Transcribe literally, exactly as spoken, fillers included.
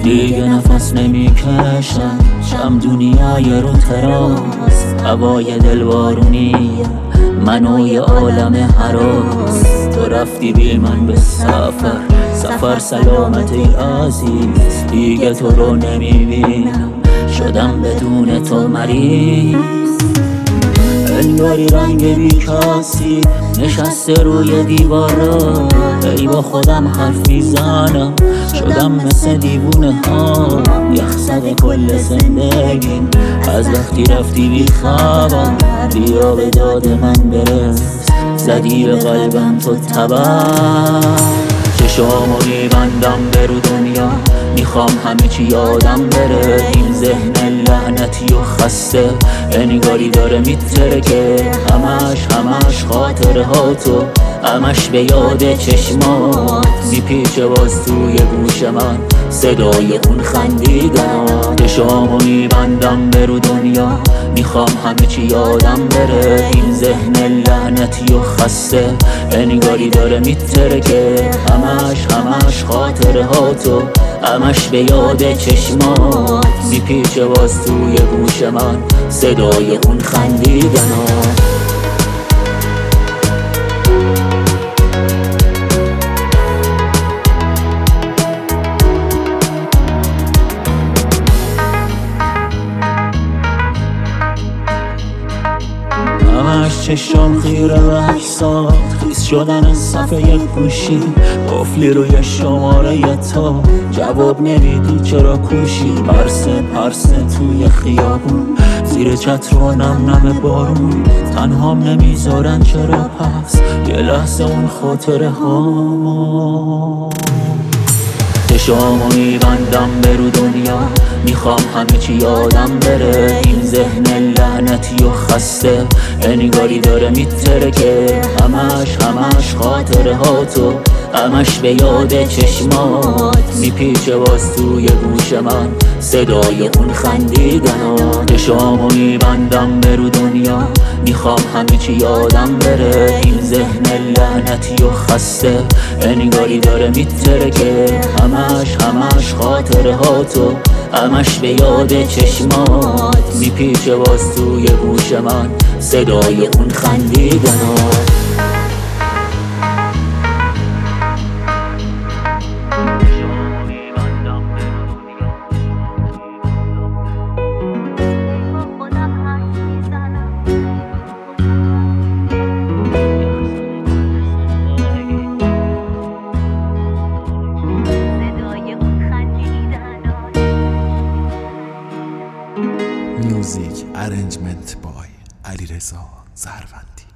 دیگه نفس نمیکشم، شم دنیای رو تراس، هوای دلبارونی منو یه عالم هراس. تو رفتی بی من به سفر، سفر سلامت ای عزیز، دیگه تو رو نمیبینم، شدم بدون تو مریض. انگاری رنگ بیکاسی نشسته روی دیوارا، ای با خودم حرف میزنم، شدم مثل دیوونه ها. یخزده کل زندگیم از وقتی رفتی بی خبر، بیا به داد من برس، زدی به قلبم تو تبر. چشامو میبندم به رو دنیا، میخوام همه چی یادم بره، این ذهن لعنتی و خسته انگاری داره میترکه، همش همش خاطره ها تو، همش به یاد چشمات میپیچه باز توی گوش من صدای اون خندیدن. چشامو میبندم به رو دنیا، میخوام همه چی یادم بره، این ذهن لعنتی و خسته انگاری داره میترکه، همش همش خاطره ها تو، همش به یاد چشمات میپیچه باز توی گوش من صدای اون خندیدن. همش چشم خیره و احساس خیس شدن از صفحه گوشی، قفلی روی شماره تا جواب نمیدی چرا کوشی، پرسه پرسه توی خیابون زیر چتر و نم نم بارون، تنهام نمیذارن چرا پس یه لحظه اون خاطره ها. چشامو میبندم به رو دنیا، میخوام همه چی یادم بره، این ذهن لعنتی و خسته انگاری داره میترکه، همش همش خاطره ها تو، همش به یاد چشمات میپیچه باز توی گوش من صدای اون خندیدن. چشامو میبندم به رو دنیا، میخوام همه چی یادم بره، این ذهن لعنتی و خسته انگاری داره میترکه، همش همش خاطره ها تو، همش به یاد چشمات میپیچه باز توی گوش من صدای اون خندیدن. میوزیک ارنجمنت بای علیرضا زروندی.